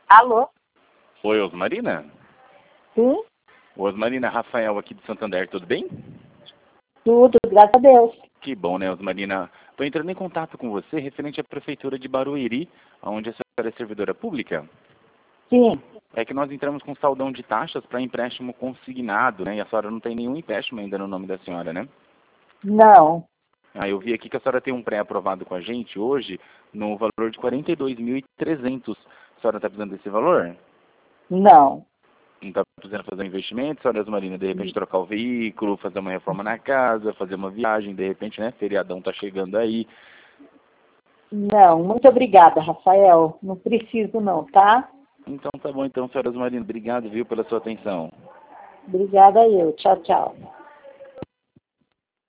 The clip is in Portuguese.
Alô? Oi, Osmarina? Sim? Osmarina, Rafael aqui de Santander, tudo bem? Tudo, graças a Deus. Que bom, né, Osmarina? Estou entrando em contato com você referente à Prefeitura de Barueri, onde a senhora é servidora pública. Sim. É que nós entramos com saldão de taxas para empréstimo consignado, né? E a senhora não tem nenhum empréstimo ainda no nome da senhora, né? Não. Eu vi aqui que a senhora tem um pré-aprovado com a gente hoje no valor de 42.300. A senhora está precisando desse valor? Não. Não está precisando fazer um investimento, senhora Osmarina, de repente trocar o veículo, fazer uma reforma na casa, fazer uma viagem, de repente, né? Feriadão está chegando aí. Não. Muito obrigada, Rafael. Não preciso não, tá? Então tá bom, então, senhora Osmarina. Obrigado, viu, pela sua atenção. Obrigada eu. Tchau, tchau.